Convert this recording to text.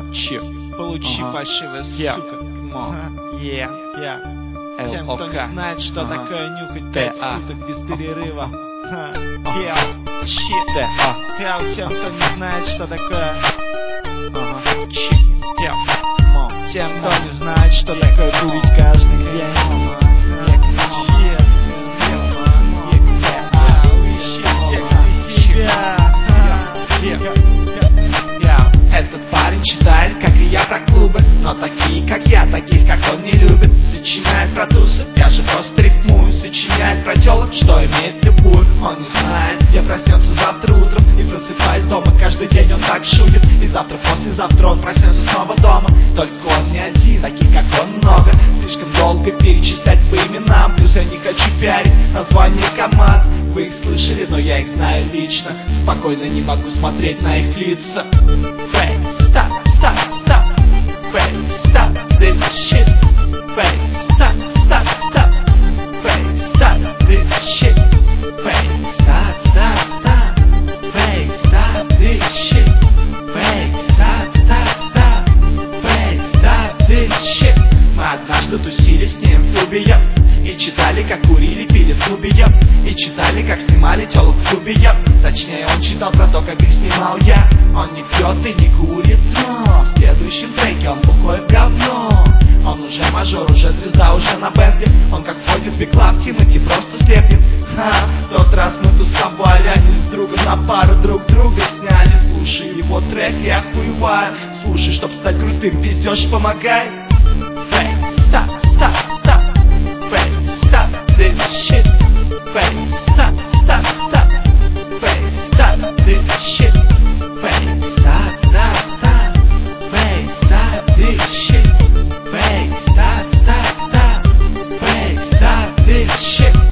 Чип. Получи, фальшивая сука. Тем, кто не знает, что такое нюхать 5 суток без перерыва. Тем, кто не знает, что такое тем, кто не знает, что такое курить каждый день. Этот парень читает, как и я, про клубы, но такие, как я, таких, как он, не любит. Сочиняет про тусы, я же просто рифмую. Сочиняет про телок, что имеет любую. Он не знает, где проснется завтра утром, и просыпаясь дома каждый день он так шутит. И завтра, послезавтра он проснется снова дома. Только он не один, таких, как он, много. Слишком долго перечислять по именам. Плюс я не хочу пиарить название команд. Вы их слышали, но я их знаю лично. Спокойно не могу смотреть на их лица. Wait, stop, stop, stop. Wait, stop this shit. Wait, stop, stop, stop. Wait, stop this shit. Wait, stop, stop, stop. Wait, stop this shit. Wait, stop, stop, stop. Wait, stop this shit. Мы однажды тусили с ним в клубе, и читали, как курили, пили в клубе, и читали, как снимали телок в клубе, Точнее, он читал про то, как их снимал я. Он не пьет и не курит, но в следующем треке он бухой в говно. Он уже мажор, уже звезда, уже на Бентли. Он как входит в Big Club, Тимати просто слепнет. В тот раз мы тусовали, они с другом на пару друг друга сняли. Слушай его трек, я охуеваю. Слушай, чтоб стать крутым, пиздеж помогай.